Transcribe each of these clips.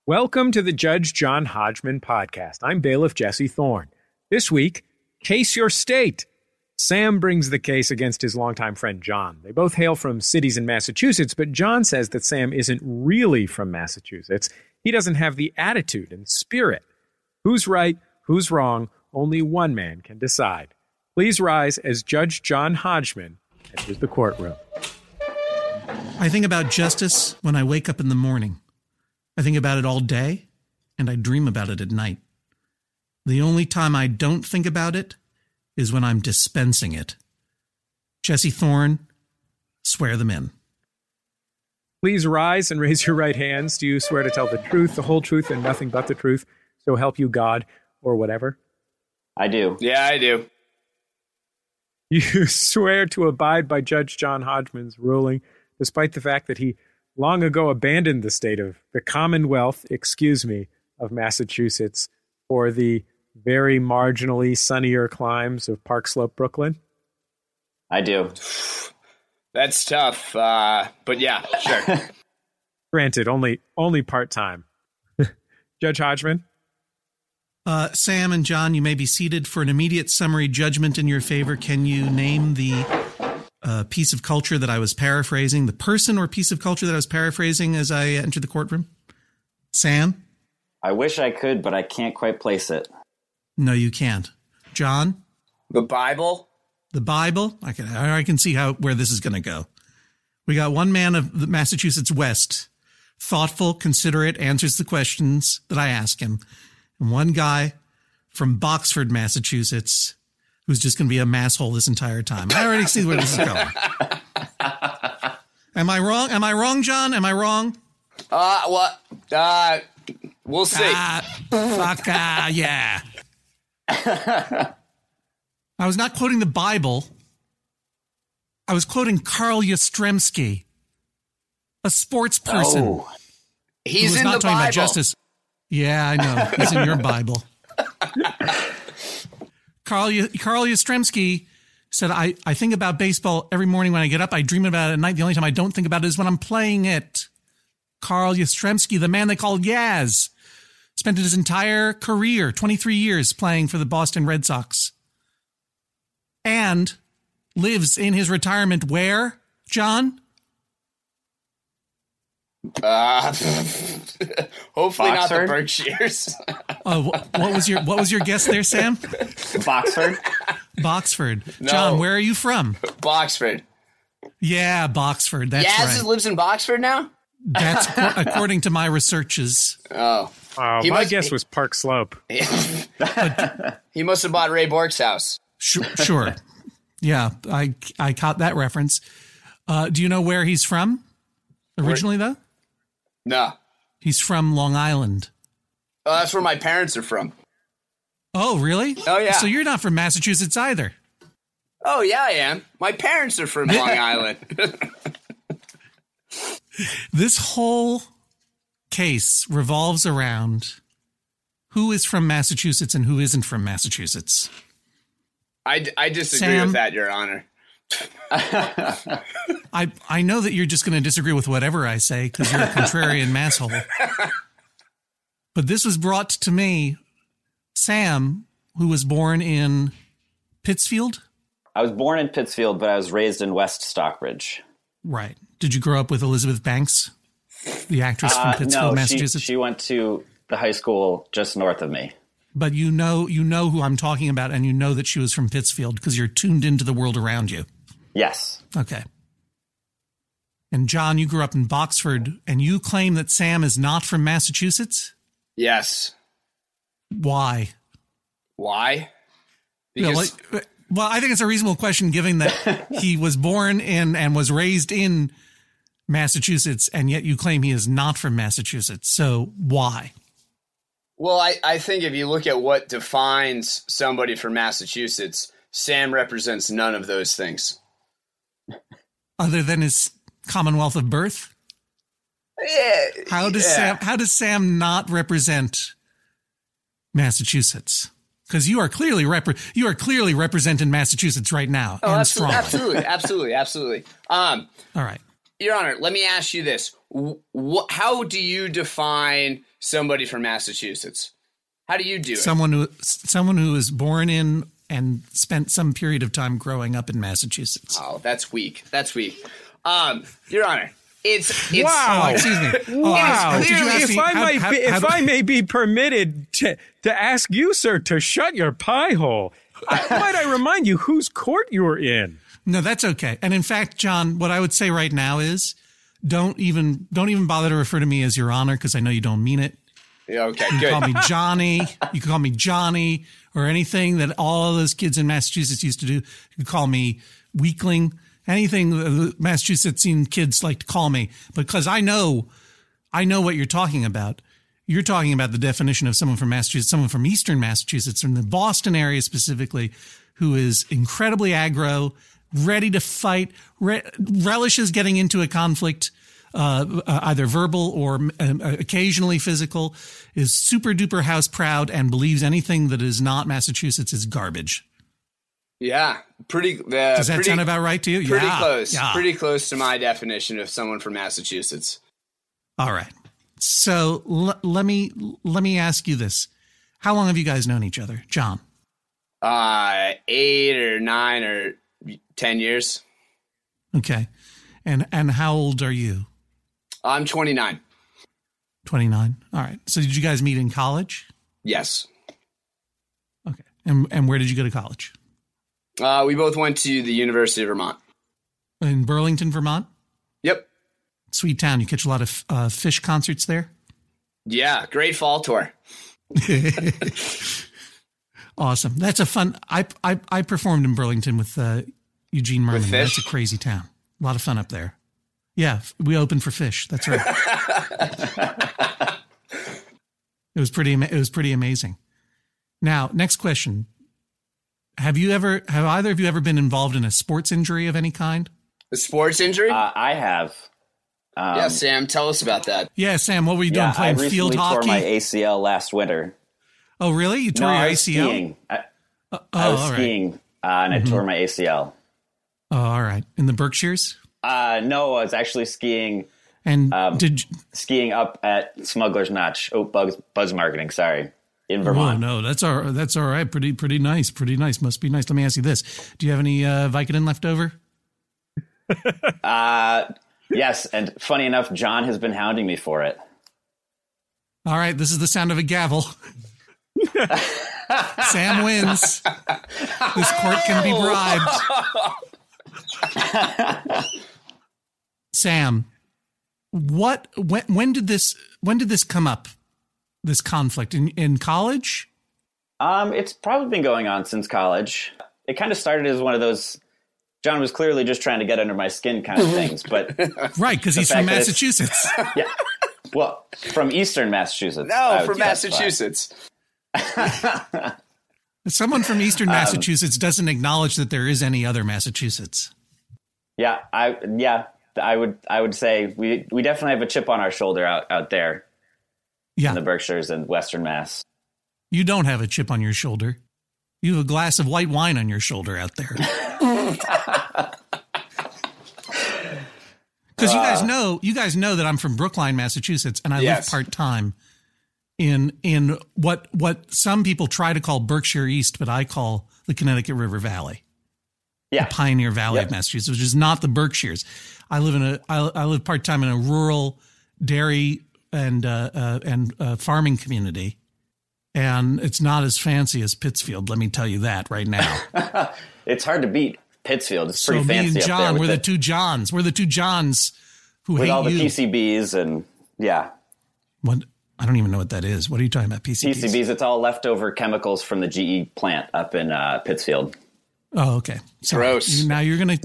Welcome to the Judge John Hodgman podcast. I'm bailiff Jesse Thorne. This week, Case Your State. Sam brings the case against his longtime friend John. They both hail from cities in Massachusetts, but John says that Sam isn't really from Massachusetts. He doesn't have the attitude and spirit. Who's right, who's wrong, only one man can decide. Please rise as Judge John Hodgman enters the courtroom. I think about justice when I wake up in the morning. I think about it all day, and I dream about it at night. The only time I don't think about it is when I'm dispensing it. Jesse Thorne, swear them in. Please rise and raise your right hands. Do you swear to tell the truth, the whole truth, and nothing but the truth, so help you God, or whatever? I do. Yeah, I do. You swear to abide by Judge John Hodgman's ruling, despite the fact that he long ago abandoned the state of the Commonwealth, of Massachusetts for the very marginally sunnier climes of Park Slope, Brooklyn? I do. That's tough, but yeah, sure. Granted, only part-time. Judge Hodgman? Sam and John, you may be seated for an immediate summary judgment in your favor. Can you name the piece of culture that I was paraphrasing, the person or piece of culture that I was paraphrasing as I entered the courtroom? Sam? I wish I could, but I can't quite place it. No, you can't. John? The Bible? The Bible? I can see where this is going to go. We got one man of the Massachusetts West, thoughtful, considerate, answers the questions that I ask him, and one guy from Boxford, Massachusetts, who's just going to be a masshole this entire time. I already see where this is going. Am I wrong? Am I wrong, John? Am I wrong? What? We'll see. Yeah. I was not quoting the Bible. I was quoting Carl Yastrzemski, a sports person. Oh. He's who was in not the talking Bible. about justice. Yeah, I know. He's in your Bible. Carl Yastrzemski said, I think about baseball every morning when I get up. I dream about it at night. The only time I don't think about it is when I'm playing it. Carl Yastrzemski, the man they called Yaz, spent his entire career, 23 years, playing for the Boston Red Sox. And lives in his retirement where, John? Hopefully not the Boxford? Berkshires. What was your guess there, Sam? Boxford? Boxford. No. John, where are you from? Boxford. Yeah, Boxford. That's Yaz right. lives in Boxford now? That's according to my researches. Oh. My guess was Park Slope. He must have bought Ray Bork's house. Sure. Yeah, I caught that reference. Do you know where he's from originally, though? No. He's from Long Island. Oh, that's where my parents are from. Oh, really? Oh, yeah. So you're not from Massachusetts either. Oh, yeah, I am. My parents are from Long Island. This whole case revolves around who is from Massachusetts and who isn't from Massachusetts. I disagree Sam? with that, Your Honor. I know that you're just going to disagree with whatever I say because you're a contrarian masshole. But this was brought to me, Sam, who was born in Pittsfield. I was born in Pittsfield, but I was raised in West Stockbridge. Right. Did you grow up with Elizabeth Banks, the actress from Pittsfield, no, Massachusetts? she went to the high school just north of me. But you know who I'm talking about, and you know that she was from Pittsfield because you're tuned into the world around you. Yes. Okay. And John, you grew up in Boxford, and you claim that Sam is not from Massachusetts? Yes. Why? Why? Yeah, Because well, I think it's a reasonable question given that he was born in and was raised in Massachusetts, and yet you claim he is not from Massachusetts. So why? Well, I think if you look at what defines somebody from Massachusetts, Sam represents none of those things. Other than his Commonwealth of birth? How does Sam not represent Massachusetts? Because you are clearly representing Massachusetts right now. Oh, and absolutely, strongly. absolutely. All right. Your Honor, let me ask you this. How do you define somebody from Massachusetts? How do you do it? Someone who was born in and spent some period of time growing up in Massachusetts. Oh, that's weak. Your Honor, it's wow. Oh, excuse me. Wow. Did you ask me If I may be permitted to ask you, sir, to shut your pie hole, might I remind you whose court you're in? No, that's okay. And in fact, John, what I would say right now is don't even bother to refer to me as Your Honor, because I know you don't mean it. Yeah, okay, You good. can call me Johnny. You can call me Johnny or anything that all those kids in Massachusetts used to do. You can call me weakling, anything the Massachusettsian kids like to call me, because I know what you're talking about. You're talking about the definition of someone from Massachusetts, someone from Eastern Massachusetts, from the Boston area specifically, who is incredibly aggro, ready to fight, relishes getting into a conflict, either verbal or occasionally physical, is super duper house proud, and believes anything that is not Massachusetts is garbage. Yeah, Does that sound about right to you? Pretty Yeah. close. Yeah. Pretty close to my definition of someone from Massachusetts. All right. So let me ask you this: how long have you guys known each other, John? 8 or 9 or 10 years. Okay, and how old are you? I'm 29. 29. All right. So did you guys meet in college? Yes. Okay. And where did you go to college? We both went to the University of Vermont. In Burlington, Vermont? Yep. Sweet town. You catch a lot of Fish concerts there? Yeah, great fall tour. Awesome. That's a fun. I performed in Burlington with Eugene Merman. Fish? That's a crazy town. A lot of fun up there. Yeah, we opened for Fish. That's right. It was pretty amazing. Now, next question. Have either of you ever been involved in a sports injury of any kind? A sports injury? I have. Yeah, Sam, tell us about that. Yeah, Sam, what were you doing? I Playing recently field hockey? tore my ACL last winter. Oh, really? You tore No, your I was ACL? skiing. I was all right. skiing, and I tore my ACL. Oh, all right. In the Berkshires? No, I was actually skiing. And Skiing up at Smuggler's Notch. Oh, Buzz Marketing. Sorry, in Vermont. Oh, no, that's all right. Pretty nice. Pretty nice. Must be nice. Let me ask you this: do you have any Vicodin left over? Yes, and funny enough, John has been hounding me for it. All right, this is the sound of a gavel. Sam wins. This court can be bribed. Sam, when did this come up? This conflict in college? It's probably been going on since college. It kind of started as one of those. John was clearly just trying to get under my skin kind of things, but right, because he's from Massachusetts. Yeah, well, from Eastern Massachusetts. No, from Massachusetts. Someone from Eastern Massachusetts doesn't acknowledge that there is any other Massachusetts. Yeah, I would say we definitely have a chip on our shoulder out there. Yeah. In the Berkshires and Western Mass. You don't have a chip on your shoulder. You have a glass of white wine on your shoulder out there. Because you guys know that I'm from Brookline, Massachusetts, and I live part-time in what some people try to call Berkshire East, but I call the Connecticut River Valley. Yeah. The Pioneer Valley of Massachusetts, which is not the Berkshires. I live part-time in a rural dairy and farming community. And it's not as fancy as Pittsfield, let me tell you that right now. It's hard to beat Pittsfield. It's pretty fancy. So me and John, up there we're the two Johns. We're the two Johns who hate you. With all the PCBs and, yeah. What? I don't even know what that is. What are you talking about, PCBs? PCBs, it's all leftover chemicals from the GE plant up in Pittsfield. Oh, okay. Sorry. Gross. Now you're gonna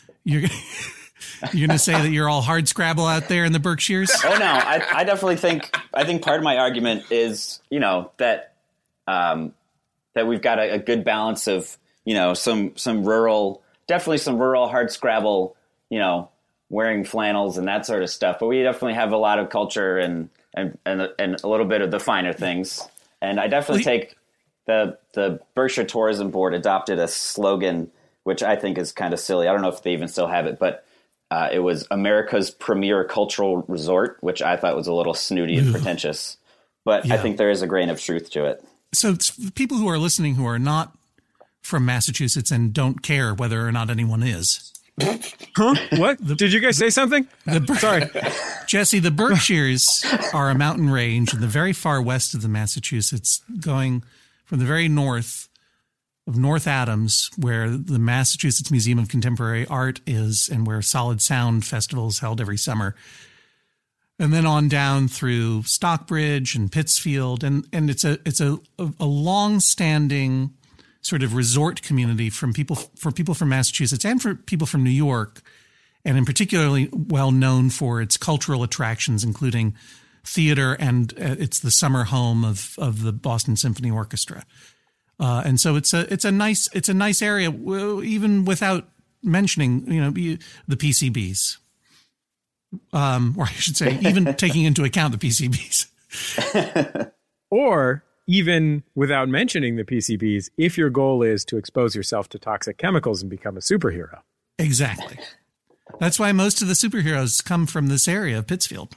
say that you're all hard scrabble out there in the Berkshires? Oh no, I definitely think part of my argument is, that we've got a good balance of, some rural, definitely some rural hard scrabble, wearing flannels and that sort of stuff. But we definitely have a lot of culture and a little bit of the finer things. And I definitely take the Berkshire Tourism Board adopted a slogan, which I think is kind of silly. I don't know if they even still have it, but it was America's premier cultural resort, which I thought was a little snooty and pretentious. But I think there is a grain of truth to it. So people who are listening who are not from Massachusetts and don't care whether or not anyone is. Huh? What? Did you guys say something? Sorry. Jesse, the Berkshires are a mountain range in the very far west of the Massachusetts, going from the very north of North Adams, where the Massachusetts Museum of Contemporary Art is and where Solid Sound Festival is held every summer. And then on down through Stockbridge and Pittsfield. And it's a long-standing sort of resort community for people from Massachusetts and for people from New York, and in particularly well known for its cultural attractions, including theater, and it's the summer home of the Boston Symphony Orchestra. And so it's a nice area, even without mentioning, the PCBs. Or I should say, even taking into account the PCBs. Or even without mentioning the PCBs, if your goal is to expose yourself to toxic chemicals and become a superhero. Exactly. That's why most of the superheroes come from this area of Pittsfield.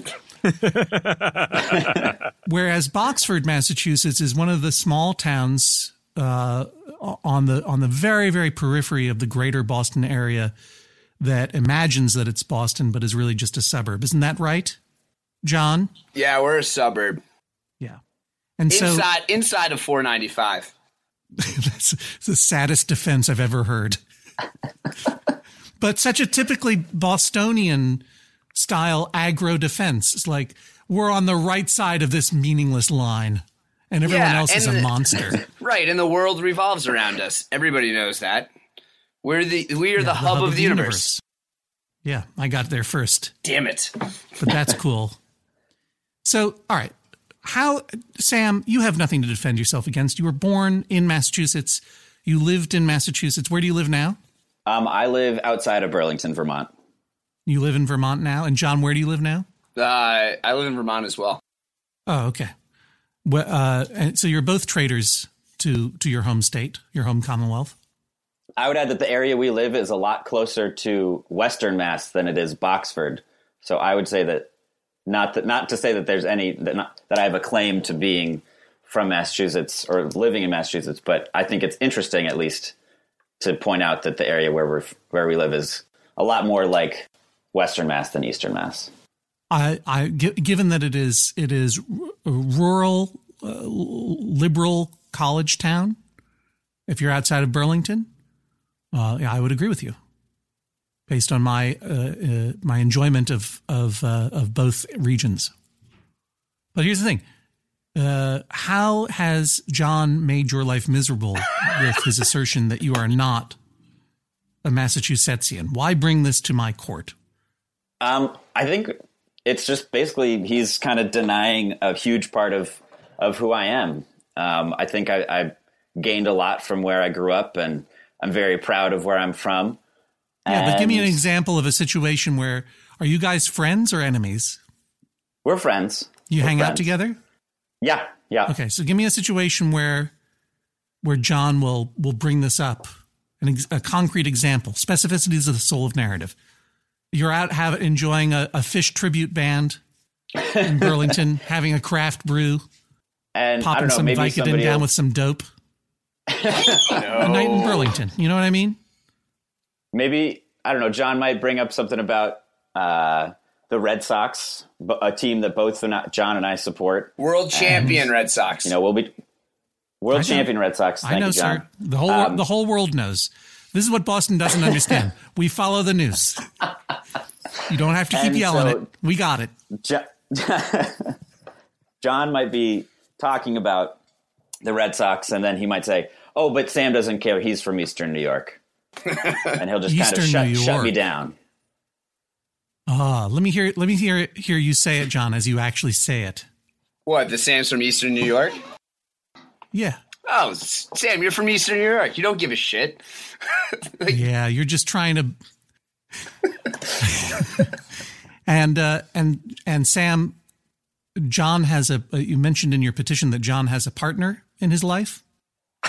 Whereas Boxford, Massachusetts is one of the small towns on the very, very periphery of the greater Boston area that imagines that it's Boston, but is really just a suburb. Isn't that right, John? Yeah, we're a suburb. Yeah. And inside of 495. That's the saddest defense I've ever heard. But such a typically Bostonian style aggro defense. It's like, we're on the right side of this meaningless line, and everyone else is a monster. Right, and the world revolves around us. Everybody knows that. We are the hub of the universe. Yeah, I got there first. Damn it. But that's cool. So, all right. Sam, you have nothing to defend yourself against. You were born in Massachusetts. You lived in Massachusetts. Where do you live now? I live outside of Burlington, Vermont. You live in Vermont now? And John, where do you live now? I live in Vermont as well. Oh, okay. Well, and so you're both traders to your home state, your home Commonwealth? I would add that the area we live is a lot closer to Western Mass than it is Boxford. So I would say that not to say that there's that I have a claim to being from Massachusetts or living in Massachusetts, but I think it's interesting at least to point out that the area where we live is a lot more like Western Mass than Eastern Mass. Given that it is a rural, liberal college town, if you're outside of Burlington, I would agree with you, based on my enjoyment of both regions. But here's the thing: how has John made your life miserable with his assertion that you are not a Massachusettsian? Why bring this to my court? I think it's just basically he's kind of denying a huge part of who I am. I think I gained a lot from where I grew up, and I'm very proud of where I'm from. Yeah, but give me an example of a situation where, are you guys friends or enemies? We're friends. You hang out together? Yeah. Okay, so give me a situation where John will bring this up, a concrete example. Specificity is the soul of narrative. You're out enjoying a Fish tribute band in Burlington, having a craft brew, and popping some Vicodin down with some dope. A night in Burlington. You know what I mean? Maybe, I don't know, John might bring up something about the Red Sox, a team that both John and I support. World champion Red Sox. We'll be world champion Red Sox. Thank you, John. Sir. The whole world knows. This is what Boston doesn't understand. We follow the news. You don't have to keep yelling it. We got it. John might be talking about the Red Sox, and then he might say, "Oh, but Sam doesn't care. He's from Eastern New York," and he'll just kind of shut me down. Let me hear you say it, John, as you actually say it. What? The Sam's from Eastern New York? Yeah. Oh, Sam, you're from Eastern New York. You don't give a shit. Yeah, you're just trying to. And Sam, John has you mentioned in your petition that John has a partner in his life?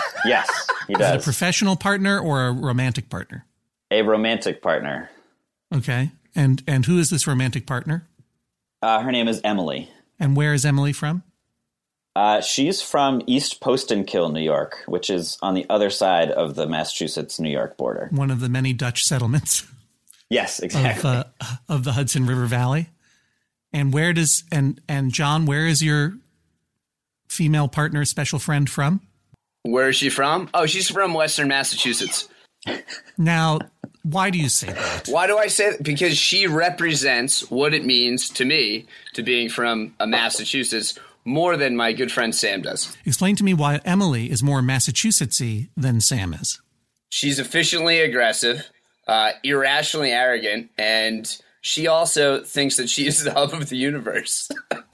Yes, he does. Is it a professional partner or a romantic partner? A romantic partner. Okay. And who is this romantic partner? Her name is Emily. And where is Emily from? She's from East Postenkill, New York, which is on the other side of the Massachusetts-New York border. One of the many Dutch settlements. Yes, exactly. Of the Hudson River Valley. And where does and John, where is your female partner, special friend from? Where is she from? Oh, she's from Western Massachusetts. Now, why do you say that? Why do I say that? Because she represents what it means to me to being from Massachusetts more than my good friend Sam does. Explain to me why Emily is more Massachusettsy than Sam is. She's efficiently aggressive, irrationally arrogant, and she also thinks that she is the hub of the universe.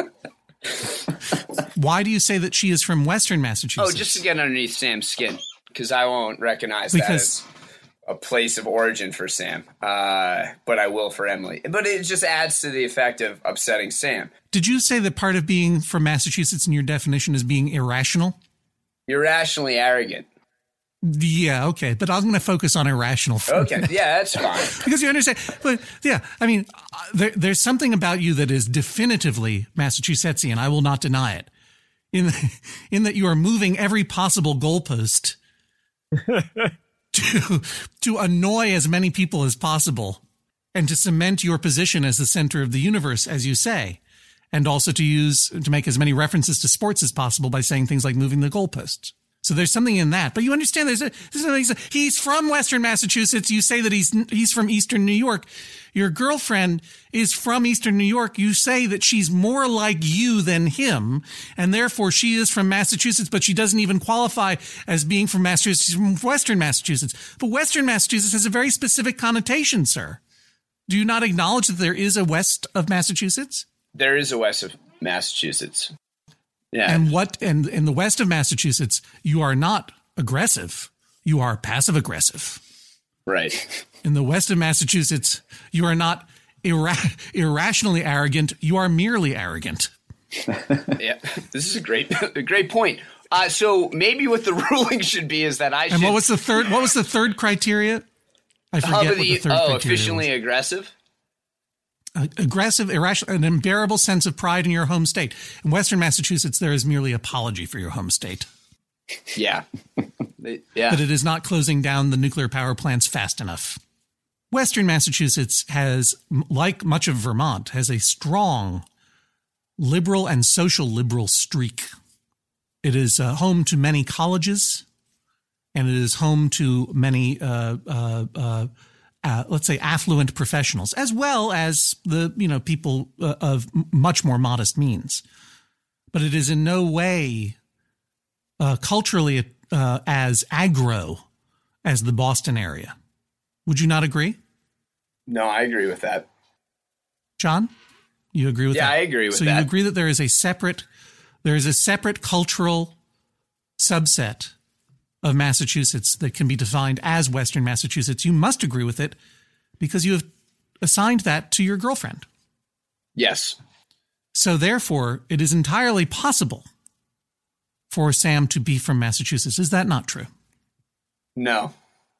Why do you say that she is from Western Massachusetts? Oh, just to get underneath Sam's skin, because I won't recognize that as a place of origin for Sam, but I will for Emily. But it just adds to the effect of upsetting Sam. Did you say that part of being from Massachusetts in your definition is being irrational? Irrationally arrogant. Yeah, okay. But I'm going to focus on irrational for Okay, yeah, that's fine. Because you understand. But yeah, I mean, there's something about you that is definitively Massachusettsian. I will not deny it. In that you are moving every possible goalpost to annoy as many people as possible and to cement your position as the center of the universe, as you say, and also to make as many references to sports as possible by saying things like moving the goalposts. So there's something in that. But you understand he's from Western Massachusetts. You say that he's from Eastern New York. Your girlfriend is from Eastern New York. You say that she's more like you than him, and therefore she is from Massachusetts, but she doesn't even qualify as being from Massachusetts. She's from Western Massachusetts. But Western Massachusetts has a very specific connotation, sir. Do you not acknowledge that there is a west of Massachusetts? There is a west of Massachusetts. Yeah. And in the west of Massachusetts, you are not aggressive. You are passive aggressive. Right. In the west of Massachusetts, you are not irrationally arrogant. You are merely arrogant. Yeah, this is a great point. So maybe what the ruling should be is that I should. And what was the third criteria? I forget what the third criteria efficiently was. aggressive. Aggressive, irrational, an unbearable sense of pride in your home state. In Western Massachusetts, there is merely apology for your home state. Yeah. Yeah. But it is not closing down the nuclear power plants fast enough. Western Massachusetts has, like much of Vermont, has a strong liberal and social liberal streak. It is home to many colleges, and it is home to many let's say affluent professionals, as well as the people of much more modest means. But it is in no way culturally as aggro as the Boston area. Would you not agree? No, I agree with that. John, you agree with that? Yeah, I agree with that. So you agree that there is a separate cultural subset of Massachusetts that can be defined as Western Massachusetts. You must agree with it because you have assigned that to your girlfriend. Yes. So therefore, it is entirely possible for Sam to be from Massachusetts. Is that not true? No,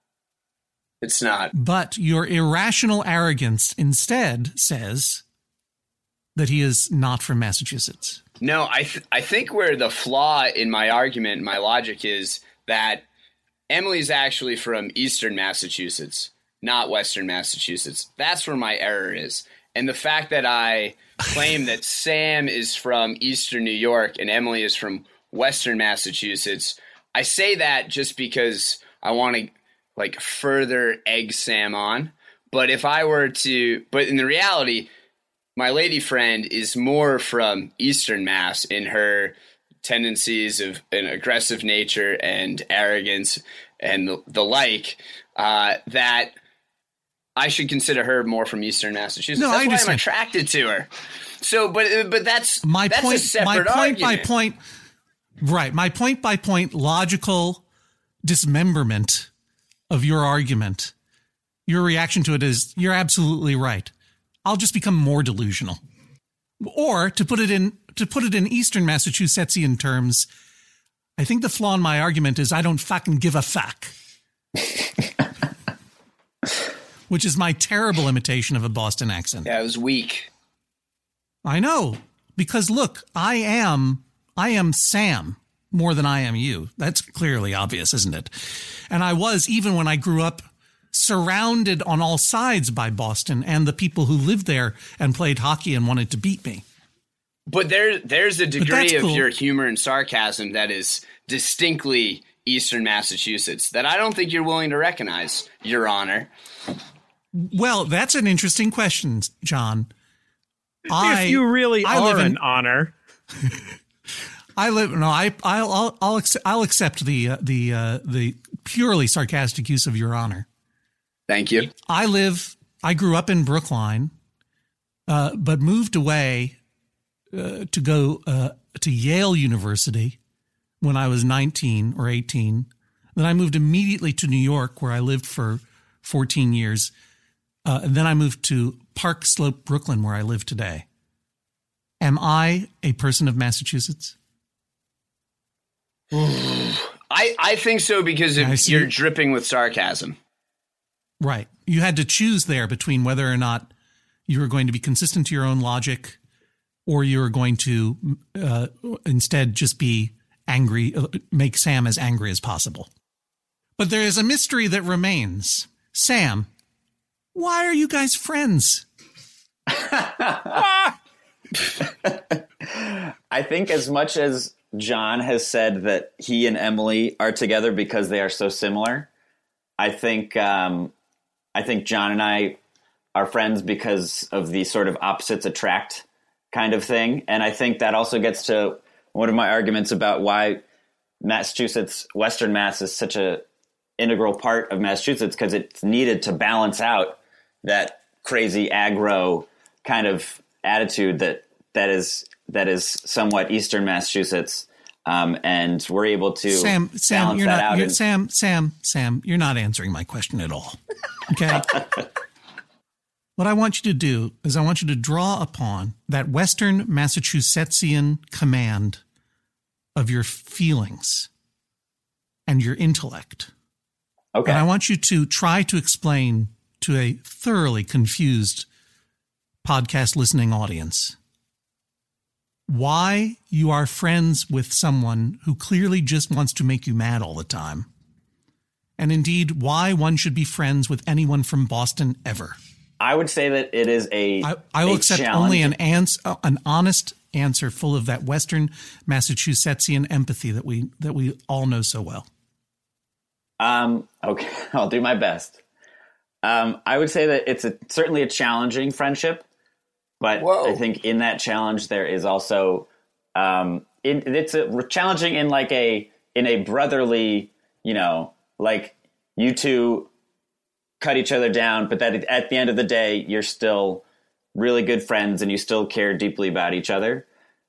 it's not. But your irrational arrogance instead says that he is not from Massachusetts. No, I think where the flaw in my argument, my logic is that Emily's actually from Eastern Massachusetts, not Western Massachusetts. That's where my error is. And the fact that I claim that Sam is from Eastern New York and Emily is from Western Massachusetts, I say that just because I want to further egg Sam on. But if I were to, but in the reality, my lady friend is more from Eastern Mass in her tendencies of an aggressive nature and arrogance and the like, that I should consider her more from Eastern Massachusetts. No, that's why I'm attracted to her. So, but that's my that's point. A separate my point argument. by point, right? My point by point logical dismemberment of your argument. Your reaction to it is you're absolutely right. I'll just become more delusional. Or to put it in Eastern Massachusettsian terms, I think the flaw in my argument is I don't fucking give a fuck. which is my terrible imitation of a Boston accent. Yeah, it was weak. I know, because look, I am Sam more than I am you. That's clearly obvious, isn't it? And I was, even when I grew up, surrounded on all sides by Boston and the people who lived there and played hockey and wanted to beat me. But there's a degree of cool. your humor and sarcasm that is distinctly Eastern Massachusetts that I don't think you're willing to recognize, Your Honor. Well, that's an interesting question, John. If you really are an honor. I'll accept the purely sarcastic use of Your Honor. Thank you. I grew up in Brookline, but moved away to go to Yale University when I was 19 or 18. Then I moved immediately to New York, where I lived for 14 years. And then I moved to Park Slope, Brooklyn, where I live today. Am I a person of Massachusetts? I think so because you're dripping with sarcasm. Right. You had to choose there between whether or not you were going to be consistent to your own logic or you were going to instead just be angry, make Sam as angry as possible. But there is a mystery that remains. Sam, why are you guys friends? I think as much as John has said that he and Emily are together because they are so similar, I think John and I are friends because of the sort of opposites attract kind of thing. And I think that also gets to one of my arguments about why Massachusetts, Western Mass is such a integral part of Massachusetts, because it's needed to balance out that crazy aggro kind of attitude that is somewhat Eastern Massachusetts. And we're able to balance that out. Sam, you're not answering my question at all. Okay. What I want you to do is I want you to draw upon that Western Massachusettsian command of your feelings and your intellect. Okay. And I want you to try to explain to a thoroughly confused podcast listening audience why you are friends with someone who clearly just wants to make you mad all the time. And indeed, why one should be friends with anyone from Boston ever. I would say that it is I will accept only an honest answer full of that Western Massachusettsian empathy that we all know so well. Okay, I'll do my best. I would say that it's certainly a challenging friendship, but I think in that challenge there is also it's challenging in a brotherly, like you two cut each other down, but that at the end of the day you're still really good friends and you still care deeply about each other.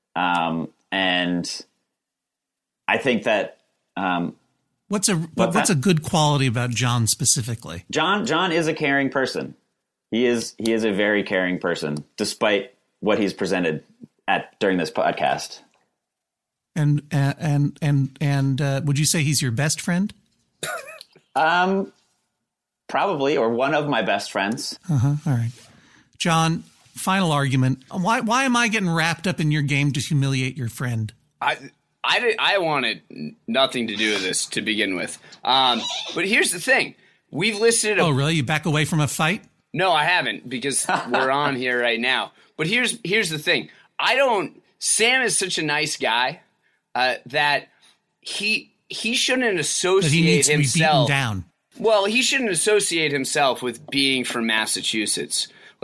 And I think that what's a good quality about John specifically? John is a caring person. He is a very caring person, despite what he's presented during this podcast. And would you say he's your best friend? Probably, or one of my best friends. All right, John. Final argument. Why am I getting wrapped up in your game to humiliate your friend? I wanted nothing to do with this to begin with. But here's the thing: we've listed. Oh, really? You back away from a fight? No, I haven't, because we're on here right now. But here's the thing: Sam is such a nice guy that he shouldn't associate he needs himself. To be beaten down. Well, he shouldn't associate himself with being from Massachusetts.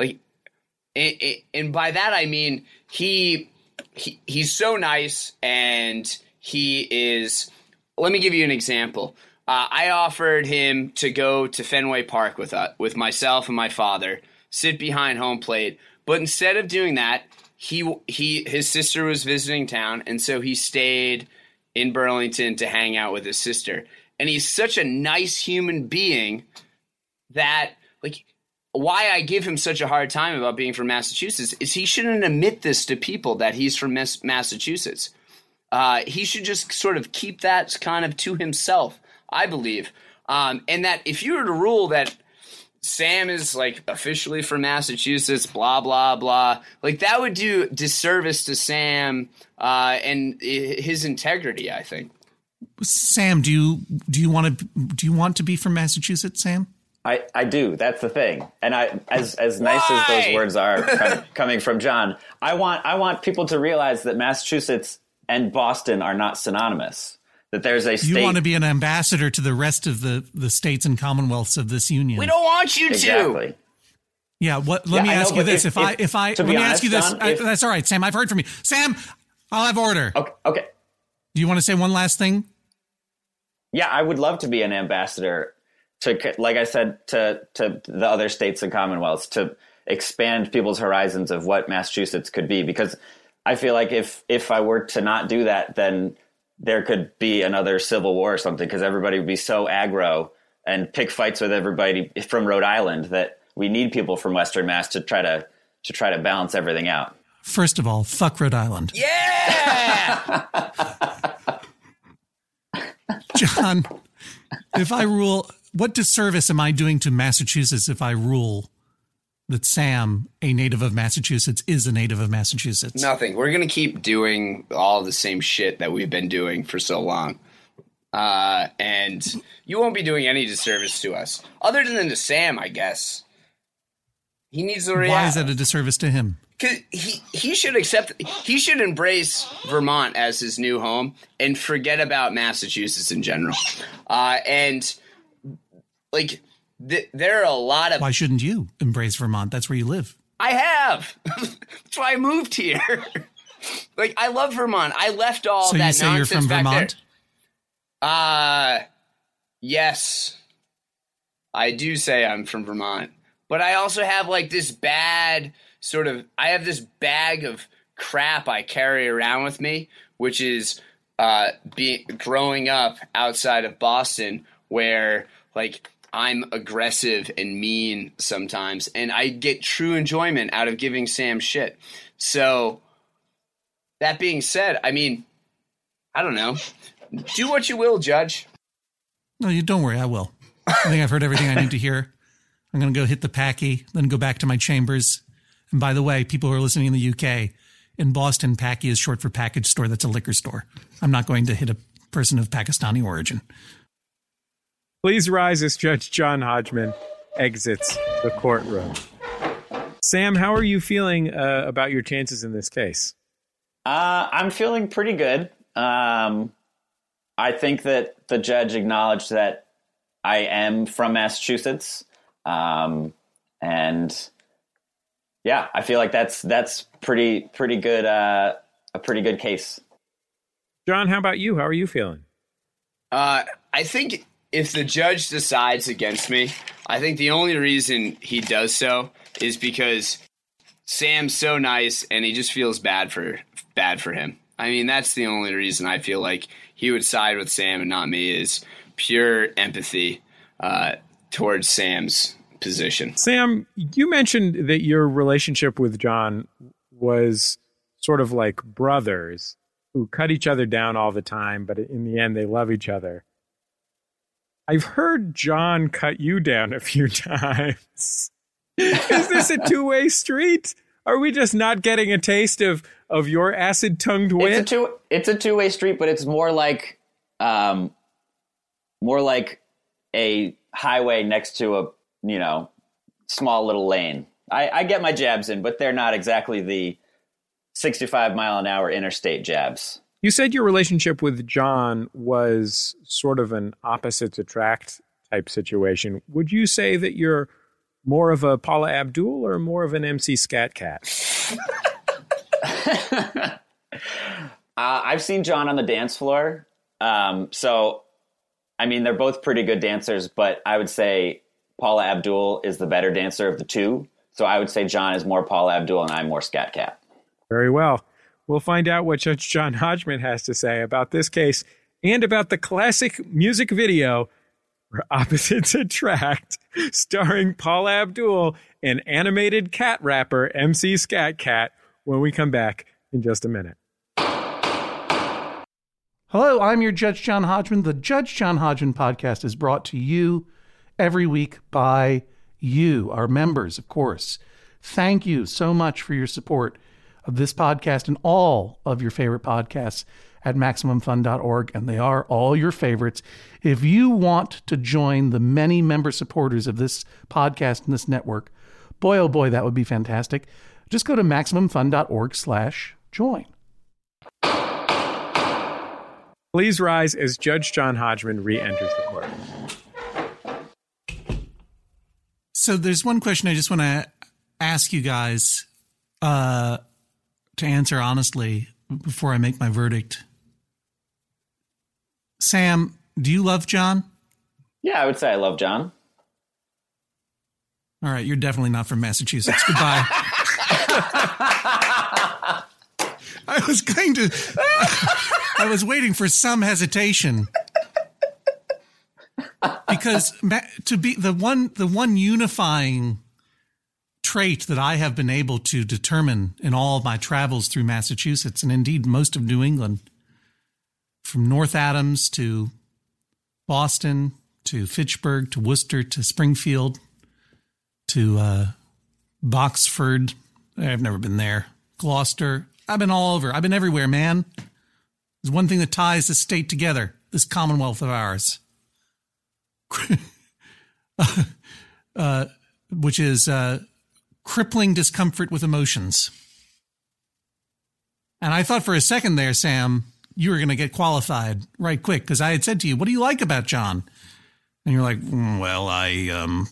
And by that I mean he's so nice, and he is. Let me give you an example. I offered him to go to Fenway Park with myself and my father, sit behind home plate. But instead of doing that, his sister was visiting town, and so he stayed in Burlington to hang out with his sister. And he's such a nice human being that, why I give him such a hard time about being from Massachusetts is he shouldn't admit this to people that he's from Massachusetts. He should just sort of keep that kind of to himself, I believe. And that if you were to rule that Sam is like officially from Massachusetts, blah, blah, blah. Like that would do disservice to Sam and his integrity, I think. Sam, do you want to be from Massachusetts, Sam? I do. That's the thing. And as nice as those words are coming from John, I want people to realize that Massachusetts and Boston are not synonymous. That there's a state. You want to be an ambassador to the rest of the states and commonwealths of this union. We don't want you to. Exactly. Yeah. Let me ask you this. Let me ask you this. John, that's all right, Sam. I've heard from you. Sam, I'll have order. Okay. Do you want to say one last thing? Yeah, I would love to be an ambassador to, like I said, to the other states and commonwealths, to expand people's horizons of what Massachusetts could be. Because I feel like if I were to not do that, then there could be another civil war or something, because everybody would be so aggro and pick fights with everybody from Rhode Island that we need people from Western Mass to try to balance everything out. First of all, fuck Rhode Island. Yeah! John, if I rule, what disservice am I doing to Massachusetts if I rule that Sam, a native of Massachusetts, is a native of Massachusetts? Nothing. We're going to keep doing all the same shit that we've been doing for so long. And you won't be doing any disservice to us. Other than to Sam, I guess. He needs to react. Why is that a disservice to him? Because he should embrace Vermont as his new home and forget about Massachusetts in general. And like there are a lot of. Why shouldn't you embrace Vermont? That's where you live. I have. That's why I moved here. Like I love Vermont. I left all so that nonsense. So you say you're from Vermont? Yes, I do say I'm from Vermont, but I also have like this bad. I have this bag of crap I carry around with me, which is growing up outside of Boston, where like I'm aggressive and mean sometimes, and I get true enjoyment out of giving Sam shit. So that being said, I mean, I don't know. Do what you will, Judge. No, you don't worry. I will. I think I've heard everything I need to hear. I'm going to go hit the Packy, then go back to my chambers. And by the way, people who are listening in the UK, in Boston, Packy is short for package store. That's a liquor store. I'm not going to hit a person of Pakistani origin. Please rise as Judge John Hodgman exits the courtroom. Sam, how are you feeling about your chances in this case? I'm feeling pretty good. I think that the judge acknowledged that I am from Massachusetts. And yeah, I feel like that's pretty good. A pretty good case. John, how about you? How are you feeling? I think if the judge decides against me, I think the only reason he does so is because Sam's so nice and he just feels bad for him. I mean, that's the only reason I feel like he would side with Sam and not me, is pure empathy towards Sam's position. Sam, you mentioned that your relationship with John was sort of like brothers who cut each other down all the time, but in the end they love each other. I've heard John cut you down a few times. Is this a two-way street? Are we just not getting a taste of your acid-tongued wit? It's a two-way street, but it's more like a highway next to a small little lane. I get my jabs in, but they're not exactly the 65 mile an hour interstate jabs. You said your relationship with John was sort of an opposites attract type situation. Would you say that you're more of a Paula Abdul or more of an MC Scat Cat? I've seen John on the dance floor. So, I mean, they're both pretty good dancers, but I would say Paula Abdul is the better dancer of the two. So I would say John is more Paula Abdul and I'm more Scat Cat. Very well. We'll find out what Judge John Hodgman has to say about this case and about the classic music video where opposites attract, starring Paula Abdul and animated cat rapper MC Scat Cat, when we come back in just a minute. Hello, I'm your Judge John Hodgman. The Judge John Hodgman podcast is brought to you every week by you, our members, of course. Thank you so much for your support of this podcast and all of your favorite podcasts at MaximumFun.org, and they are all your favorites. If you want to join the many member supporters of this podcast and this network, boy, oh boy, that would be fantastic. Just go to MaximumFun.org/join. Please rise as Judge John Hodgman re-enters the court. So there's one question I just want to ask you guys to answer honestly before I make my verdict. Sam, do you love John? Yeah, I would say I love John. All right, you're definitely not from Massachusetts. Goodbye. I was waiting for some hesitation. Because to be the one unifying trait that I have been able to determine in all of my travels through Massachusetts, and indeed most of New England, from North Adams to Boston to Fitchburg to Worcester to Springfield to Boxford. I've never been there. Gloucester. I've been all over. I've been everywhere, man. There's one thing that ties this state together, this Commonwealth of ours. Which is crippling discomfort with emotions. And I thought for a second there, Sam, you were going to get qualified right quick, because I had said to you, what do you like about John? And you're like, well, and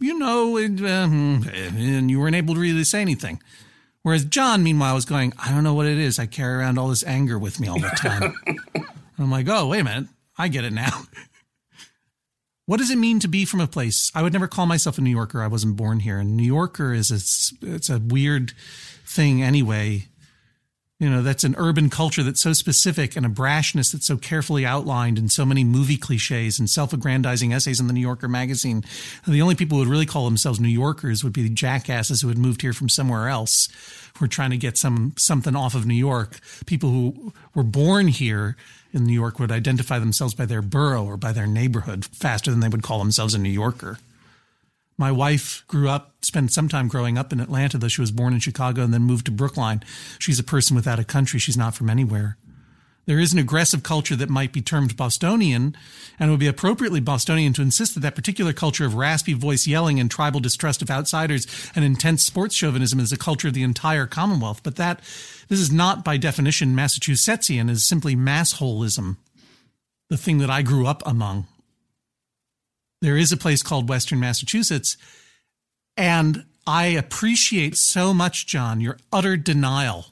you weren't able to really say anything. Whereas John, meanwhile, was going, I don't know what it is. I carry around all this anger with me all the time. I'm like, oh, wait a minute. I get it now. What does it mean to be from a place? I would never call myself a New Yorker. I wasn't born here. And New Yorker it's a weird thing anyway. You know, that's an urban culture that's so specific and a brashness that's so carefully outlined in so many movie cliches and self-aggrandizing essays in the New Yorker magazine. And the only people who would really call themselves New Yorkers would be the jackasses who had moved here from somewhere else, who were trying to get something off of New York. People who were born here in New York would identify themselves by their borough or by their neighborhood faster than they would call themselves a New Yorker. My wife spent some time growing up in Atlanta, though she was born in Chicago and then moved to Brookline. She's a person without a country. She's not from anywhere. There is an aggressive culture that might be termed Bostonian, and it would be appropriately Bostonian to insist that that particular culture of raspy voice yelling and tribal distrust of outsiders and intense sports chauvinism is a culture of the entire Commonwealth. But this is not by definition Massachusettsian, is simply massholism, the thing that I grew up among. There is a place called Western Massachusetts, and I appreciate so much, John, your utter denial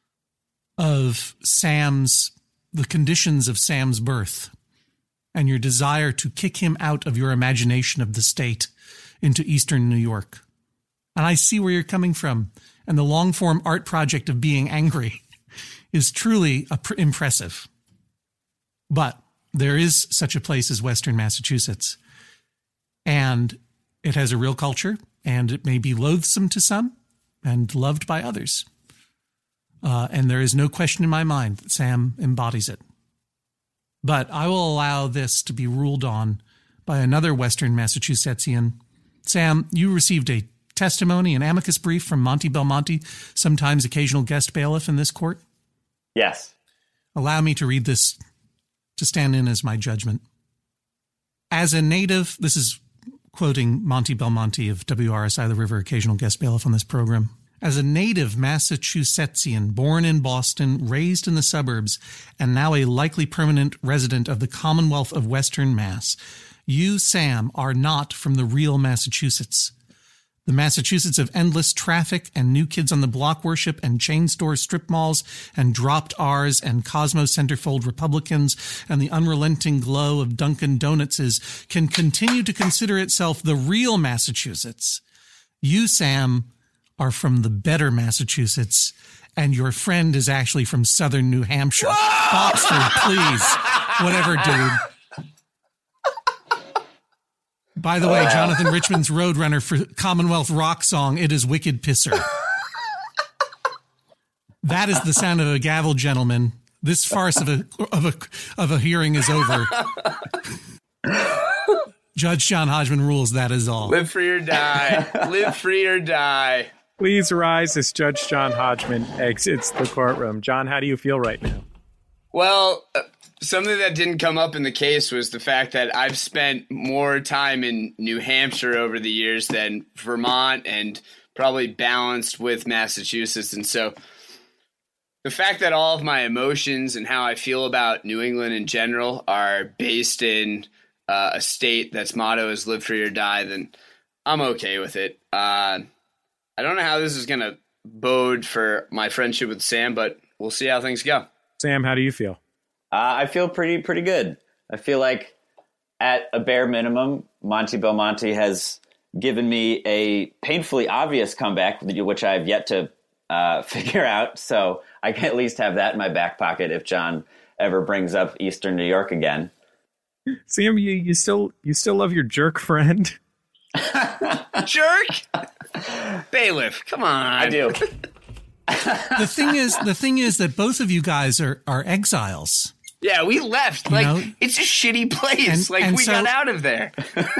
of the conditions of Sam's birth, and your desire to kick him out of your imagination of the state into Eastern New York. And I see where you're coming from, and the long-form art project of being angry is truly impressive. But there is such a place as Western Massachusetts. And it has a real culture, and it may be loathsome to some and loved by others. And there is no question in my mind that Sam embodies it. But I will allow this to be ruled on by another Western Massachusettsian. Sam, you received a testimony, an amicus brief from Monty Belmonte, sometimes occasional guest bailiff in this court. Yes. Allow me to read this to stand in as my judgment. As a native, this is quoting Monty Belmonte of WRSI The River, occasional guest bailiff on this program. As a native Massachusettsian, born in Boston, raised in the suburbs, and now a likely permanent resident of the Commonwealth of Western Mass, you, Sam, are not from the real Massachusetts. The Massachusetts of endless traffic and New Kids on the Block worship and chain store strip malls and dropped R's and Cosmo Centerfold Republicans and the unrelenting glow of Dunkin' Donuts can continue to consider itself the real Massachusetts. You, Sam, are from the better Massachusetts, and your friend is actually from southern New Hampshire. Oxford, please. Whatever, dude. By the way, Jonathan Richman's Roadrunner for Commonwealth rock song, It Is Wicked Pisser. That is the sound of a gavel, gentlemen. This farce of a hearing is over. Judge John Hodgman rules, that is all. Live free or die. Live free or die. Please rise as Judge John Hodgman exits the courtroom. John, how do you feel right now? Well, something that didn't come up in the case was the fact that I've spent more time in New Hampshire over the years than Vermont, and probably balanced with Massachusetts. And so the fact that all of my emotions and how I feel about New England in general are based in a state that's motto is live free or die, then I'm okay with it. I don't know how this is going to bode for my friendship with Sam, but we'll see how things go. Sam, how do you feel? I feel pretty good. I feel like at a bare minimum, Monty Belmonte has given me a painfully obvious comeback, which I've yet to figure out. So I can at least have that in my back pocket if John ever brings up Eastern New York again. Sam, you still love your jerk friend? Jerk? Bailiff, come on. I do. The thing is that both of you guys are exiles. Yeah, we left. It's a shitty place. We got out of there.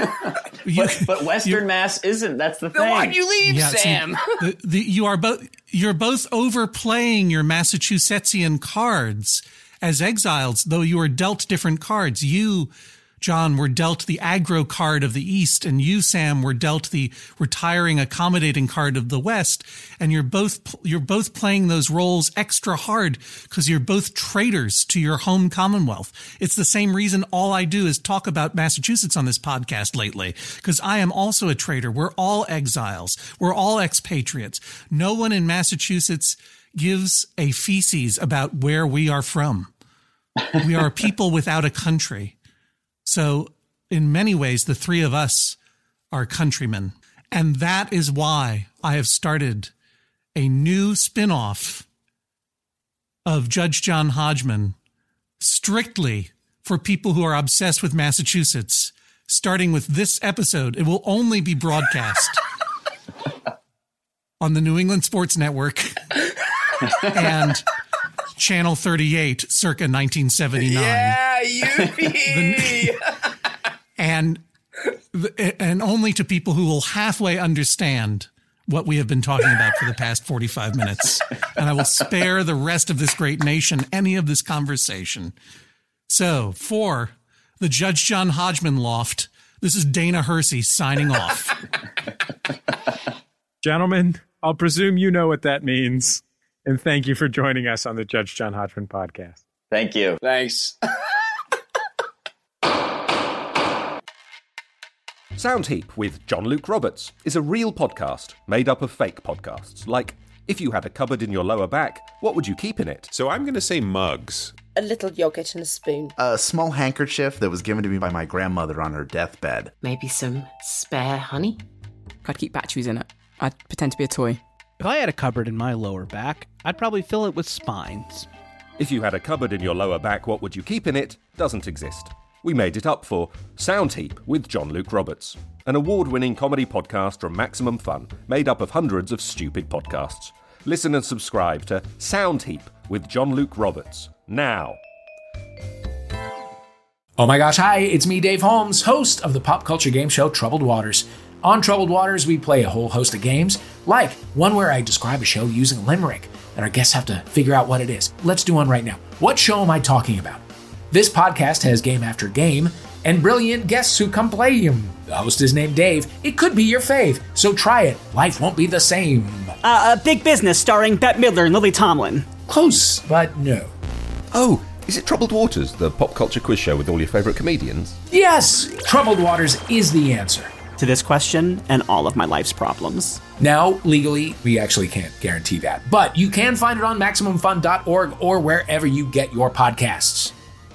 But Western Mass isn't. That's the thing. Then why'd you leave, Sam? You're both overplaying your Massachusettsian cards as exiles, though you are dealt different cards. You, John, were dealt the aggro card of the East, and you, Sam, were dealt the retiring, accommodating card of the West. And you're both playing those roles extra hard because you're both traitors to your home Commonwealth. It's the same reason all I do is talk about Massachusetts on this podcast lately, because I am also a traitor. We're all exiles. We're all expatriates. No one in Massachusetts gives a feces about where we are from. We are a people without a country. So in many ways, the three of us are countrymen. And that is why I have started a new spinoff of Judge John Hodgman strictly for people who are obsessed with Massachusetts, starting with this episode. It will only be broadcast on the New England Sports Network and Channel 38 circa 1979. Yeah, you and only to people who will halfway understand what we have been talking about for the past 45 minutes. And I will spare the rest of this great nation any of this conversation. So for the Judge John Hodgman loft, this is Dana Hersey signing off. Gentlemen, I'll presume you know what that means. And thank you for joining us on the Judge John Hodgman podcast. Thank you. Thanks. Soundheap with John Luke Roberts is a real podcast made up of fake podcasts. Like, if you had a cupboard in your lower back, what would you keep in it? So I'm going to say mugs. A little yogurt and a spoon. A small handkerchief that was given to me by my grandmother on her deathbed. Maybe some spare honey? I'd keep batteries in it. I'd pretend to be a toy. If I had a cupboard in my lower back, I'd probably fill it with spines. If you had a cupboard in your lower back, what would you keep in it? Doesn't exist. We made it up for Soundheap with John Luke Roberts, an award-winning comedy podcast from Maximum Fun, made up of hundreds of stupid podcasts. Listen and subscribe to Soundheap with John Luke Roberts now. Oh my gosh, hi, it's me, Dave Holmes, host of the pop culture game show Troubled Waters. On Troubled Waters, we play a whole host of games, like one where I describe a show using a limerick, and our guests have to figure out what it is. Let's do one right now. What show am I talking about? This podcast has game after game, and brilliant guests who come play them. The host is named Dave. It could be your fave, so try it. Life won't be the same. Big Business starring Bette Midler and Lily Tomlin. Close, but no. Oh, is it Troubled Waters, the pop culture quiz show with all your favourite comedians? Yes! Troubled Waters is the answer to this question and all of my life's problems. Now, legally, we actually can't guarantee that, but you can find it on MaximumFun.org or wherever you get your podcasts.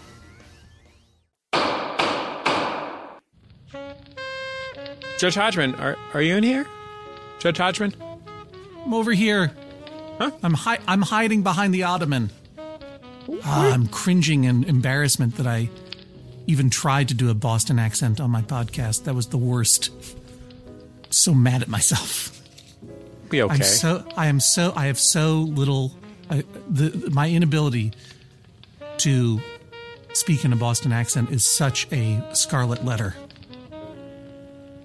Judge Hodgman, are you in here? Judge Hodgman? I'm over here. Huh? I'm hiding behind the ottoman. I'm cringing in embarrassment that I even tried to do a Boston accent on my podcast. That was the worst. So mad at myself. Be okay. I have so little. My inability to speak in a Boston accent is such a scarlet letter.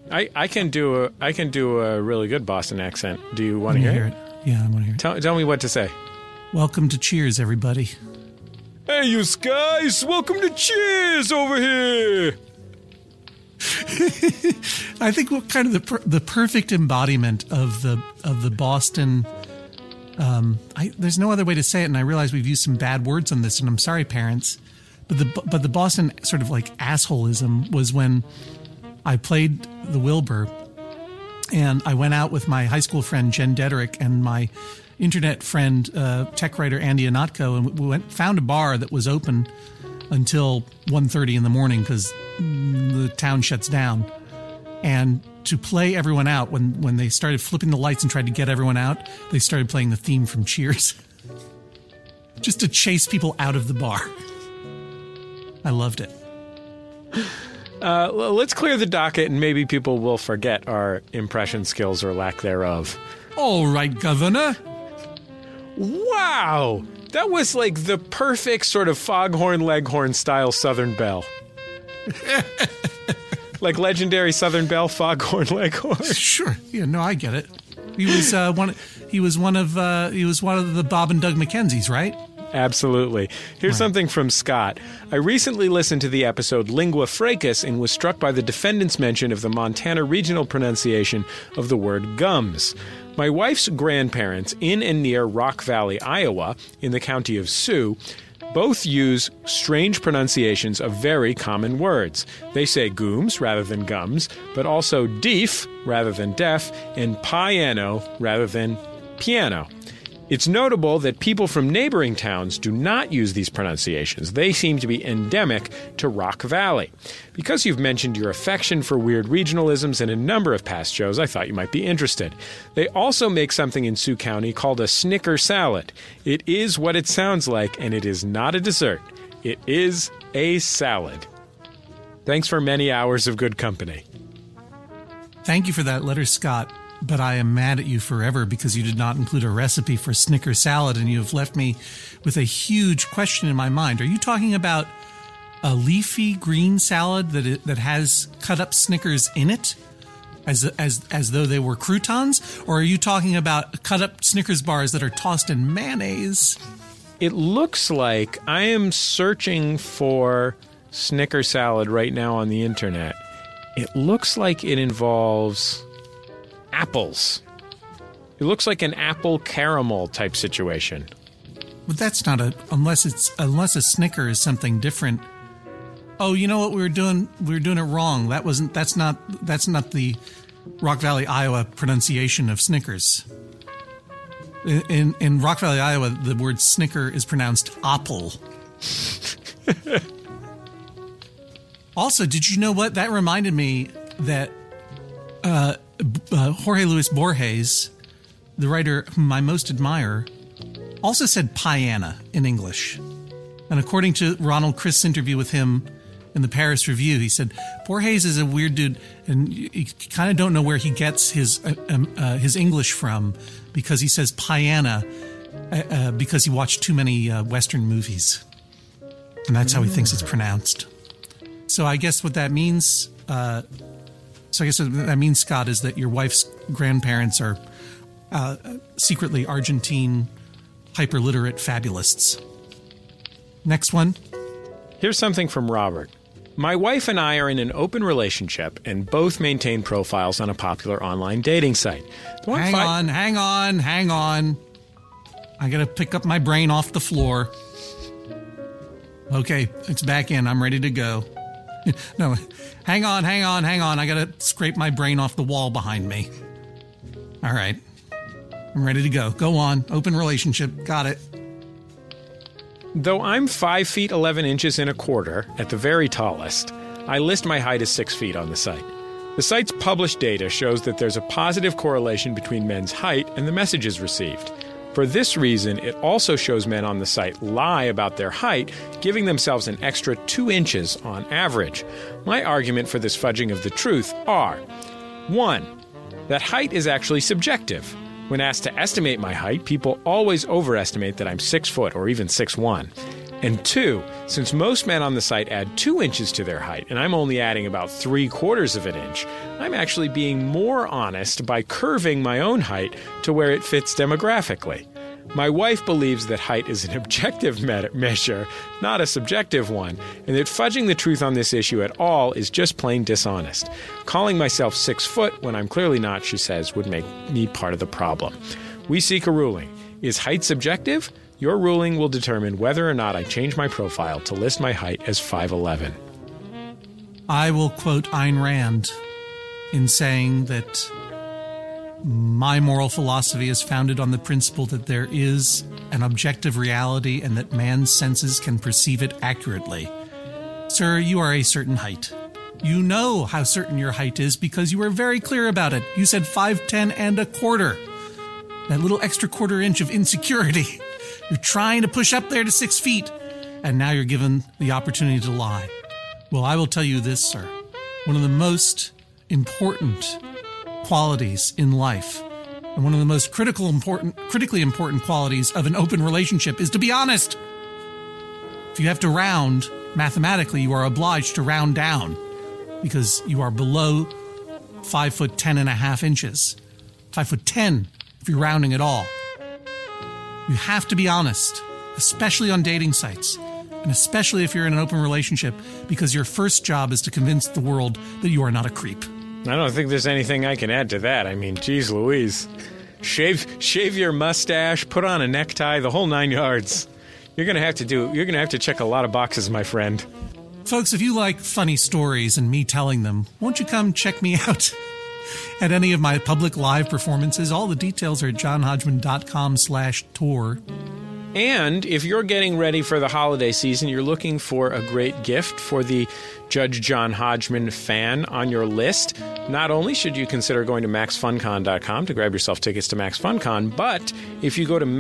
I can do a really good Boston accent. Do you want to hear it? Yeah, I want to hear it. Tell me what to say. Welcome to Cheers, everybody. Hey, you guys! Welcome to Cheers over here. I think what kind of the perfect embodiment of the Boston. There's no other way to say it, and I realize we've used some bad words on this, and I'm sorry, parents. But the Boston sort of like assholeism was when I played the Wilbur, and I went out with my high school friend Jen Dederick and my internet friend tech writer Andy Anatko, and we found a bar that was open until 1:30 in the morning because the town shuts down. And to play everyone out, when they started flipping the lights and tried to get everyone out, they started playing the theme from Cheers. Just to chase people out of the bar. I loved it. Let's clear the docket and maybe people will forget our impression skills or lack thereof. All right, Governor. Wow! That was like the perfect sort of Foghorn Leghorn style Southern Belle. Like legendary Southern Belle, Foghorn Leghorn. Sure. Yeah, no, I get it. He was one of the Bob and Doug McKenzies, right? Absolutely. Here's something from Scott. I recently listened to the episode Lingua Fracas and was struck by the defendant's mention of the Montana regional pronunciation of the word gums. My wife's grandparents in and near Rock Valley, Iowa, in the county of Sioux, both use strange pronunciations of very common words. They say gooms rather than gums, but also deef rather than deaf, and piano rather than piano. It's notable that people from neighboring towns do not use these pronunciations. They seem to be endemic to Rock Valley. Because you've mentioned your affection for weird regionalisms in a number of past shows, I thought you might be interested. They also make something in Sioux County called a Snicker salad. It is what it sounds like, and it is not a dessert. It is a salad. Thanks for many hours of good company. Thank you for that letter, Scott. But I am mad at you forever because you did not include a recipe for Snicker salad, and you have left me with a huge question in my mind. Are you talking about a leafy green salad that has cut up Snickers in it, as though they were croutons, or are you talking about cut up Snickers bars that are tossed in mayonnaise? It looks like I am searching for Snicker salad right now on the internet. It looks like it involves apples. It looks like an apple caramel type situation. But that's not unless a Snicker is something different. Oh, you know what we were doing? We were doing it wrong. That's not the Rock Valley, Iowa pronunciation of Snickers. In Rock Valley, Iowa, the word Snicker is pronounced apple. Also, did you know what? That reminded me that Jorge Luis Borges, the writer whom I most admire, also said piana in English. And according to Ronald Christ's interview with him in the Paris Review, he said, Borges is a weird dude, and you kind of don't know where he gets his English from, because he says piana because he watched too many Western movies. And that's how he thinks it's pronounced. So I guess what that means... Scott, is that your wife's grandparents are secretly Argentine hyperliterate fabulists. Next one. Here's something from Robert. My wife and I are in an open relationship and both maintain profiles on a popular online dating site. Hang on. I gotta pick up my brain off the floor. Okay, it's back in. I'm ready to go. No, hang on. I gotta scrape my brain off the wall behind me. All right. I'm ready to go. Go on. Open relationship. Got it. Though I'm 5 feet 11 inches and a quarter at the very tallest, I list my height as 6 feet on the site. The site's published data shows that there's a positive correlation between men's height and the messages received. For this reason, it also shows men on the site lie about their height, giving themselves an extra 2 inches on average. My argument for this fudging of the truth are: 1. That height is actually subjective. When asked to estimate my height, people always overestimate that I'm 6 foot or even 6'1". And 2, since most men on the site add 2 inches to their height, and I'm only adding about 3/4 of an inch, I'm actually being more honest by curving my own height to where it fits demographically. My wife believes that height is an objective measure, not a subjective one, and that fudging the truth on this issue at all is just plain dishonest. Calling myself 6 foot when I'm clearly not, she says, would make me part of the problem. We seek a ruling. Is height subjective? Your ruling will determine whether or not I change my profile to list my height as 5'11". I will quote Ayn Rand in saying that my moral philosophy is founded on the principle that there is an objective reality and that man's senses can perceive it accurately. Sir, you are a certain height. You know how certain your height is because you were very clear about it. You said 5'10" and a quarter. That little extra quarter inch of insecurity. You're trying to push up there to 6 feet, and now you're given the opportunity to lie. Well, I will tell you this, sir. One of the most important qualities in life, and one of the most critically important qualities of an open relationship, is to be honest. If you have to round, mathematically, you are obliged to round down because you are below 5'10.5" inches. 5'10" if you're rounding at all. You have to be honest, especially on dating sites, and especially if you're in an open relationship, because your first job is to convince the world that you are not a creep. I don't think there's anything I can add to that. I mean, geez Louise. Shave your mustache, put on a necktie, the whole 9 yards. You're going to have to check a lot of boxes, my friend. Folks, if you like funny stories and me telling them, won't you come check me out at any of my public live performances? All the details are at johnhodgman.com/tour. And if you're getting ready for the holiday season, you're looking for a great gift for the Judge John Hodgman fan on your list, not only should you consider going to maxfuncon.com to grab yourself tickets to Max FunCon, but if you go to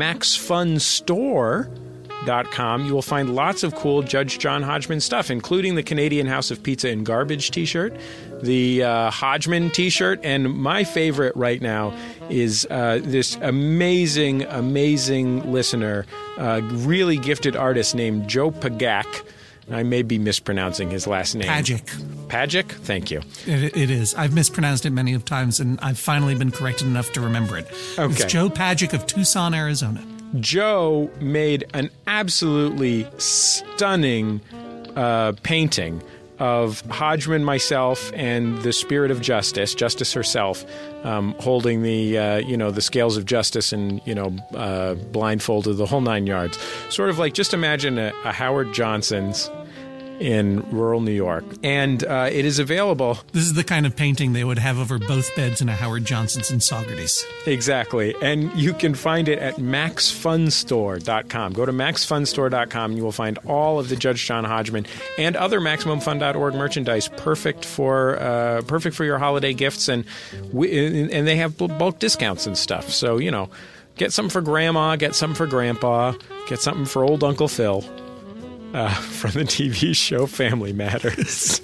maxfunstore.com, you will find lots of cool Judge John Hodgman stuff, including the Canadian House of Pizza and Garbage t-shirt, the Hodgman t-shirt, and my favorite right now is this amazing listener, really gifted artist named Joe Pagak. I may be mispronouncing his last name. Pagic? Thank you. It is. I've mispronounced it many times, and I've finally been corrected enough to remember it. Okay. It's Joe Pagic of Tucson, Arizona. Joe made an absolutely stunning painting of Hodgman, myself, and the spirit of justice herself, holding the scales of justice and blindfolded, the whole 9 yards. Sort of like, just imagine a Howard Johnson's in rural New York. And it is available. This is the kind of painting they would have over both beds in a Howard Johnson's in Saugerties. Exactly. And you can find it at maxfunstore.com. Go to maxfunstore.com and you will find all of the Judge John Hodgman and other MaximumFun.org merchandise perfect for your holiday gifts. And they have bulk discounts and stuff. So, get something for Grandma, get something for Grandpa, get something for old Uncle Phil. From the TV show Family Matters.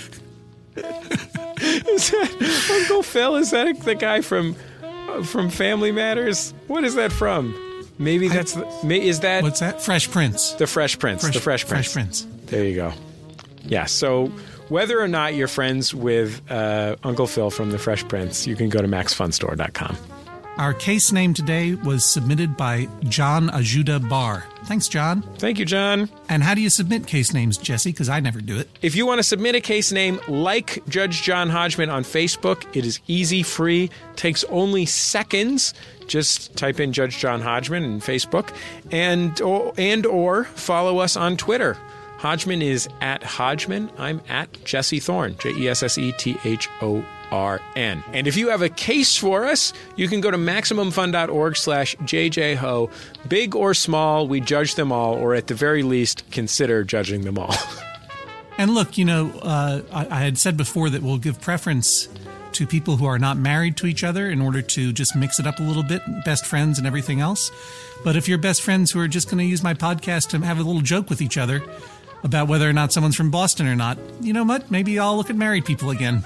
Is that Uncle Phil? Is that the guy from Family Matters? What is that from? Maybe that's is that... What's that? Fresh Prince. The Fresh Prince. The Fresh Prince. Fresh Prince. There you go. Yeah, so whether or not you're friends with Uncle Phil from The Fresh Prince, you can go to maxfunstore.com. Our case name today was submitted by John Ajuda Barr. Thanks, John. Thank you, John. And how do you submit case names, Jesse? Because I never do it. If you want to submit a case name like Judge John Hodgman on Facebook, it is easy, free, takes only seconds. Just type in Judge John Hodgman in Facebook and or follow us on Twitter. Hodgman is at Hodgman. I'm at Jesse Thorne, JESSETHORN. And if you have a case for us, you can go to MaximumFun.org/JJHo. Big or small, we judge them all, or at the very least, consider judging them all. And look, I had said before that we'll give preference to people who are not married to each other in order to just mix it up a little bit, best friends and everything else. But if you're best friends who are just going to use my podcast to have a little joke with each other about whether or not someone's from Boston or not, you know what? Maybe I'll look at married people again.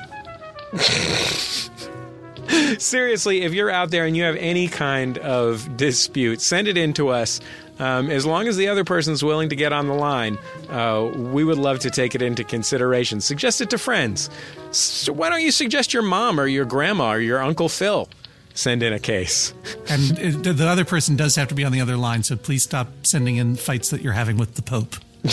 Seriously, if you're out there and you have any kind of dispute, send it in to us. As long as the other person's willing to get on the line, we would love to take it into consideration. Suggest it to friends. So why don't you suggest your mom or your grandma or your Uncle Phil send in a case? And the other person does have to be on the other line, so please stop sending in fights that you're having with the Pope.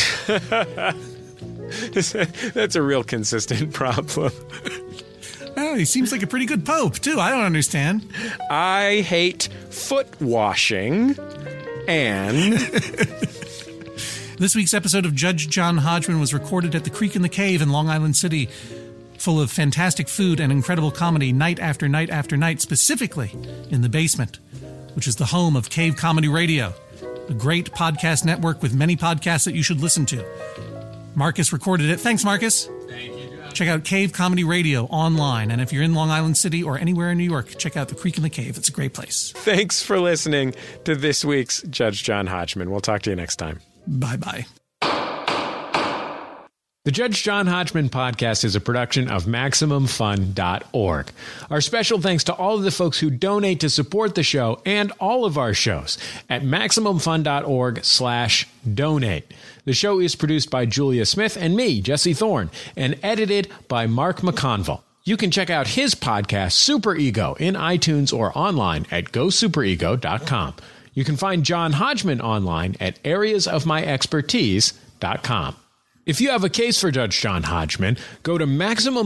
That's a real consistent problem. Oh, he seems like a pretty good Pope, too. I don't understand. I hate foot washing. And this week's episode of Judge John Hodgman was recorded at the Creek in the Cave in Long Island City, full of fantastic food and incredible comedy night after night after night, specifically in the basement, which is the home of Cave Comedy Radio, a great podcast network with many podcasts that you should listen to. Marcus recorded it. Thanks, Marcus. Thank you, John. Check out Cave Comedy Radio online. And if you're in Long Island City or anywhere in New York, check out the Creek in the Cave. It's a great place. Thanks for listening to this week's Judge John Hodgman. We'll talk to you next time. Bye-bye. The Judge John Hodgman podcast is a production of MaximumFun.org. Our special thanks to all of the folks who donate to support the show and all of our shows at MaximumFun.org/donate. The show is produced by Julia Smith and me, Jesse Thorne, and edited by Mark McConville. You can check out his podcast, Super Ego, in iTunes or online at GoSuperEgo.com. You can find John Hodgman online at areasofmyexpertise.com. If you have a case for Judge John Hodgman, go to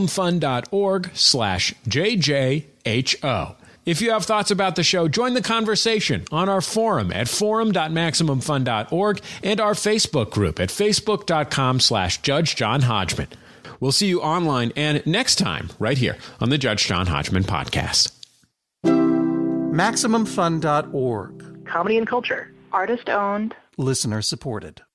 MaximumFun.org/JJHO. If you have thoughts about the show, join the conversation on our forum at forum.MaximumFun.org and our Facebook group at Facebook.com/Judge John Hodgman. We'll see you online and next time right here on the Judge John Hodgman podcast. MaximumFun.org. Comedy and culture. Artist owned. Listener supported.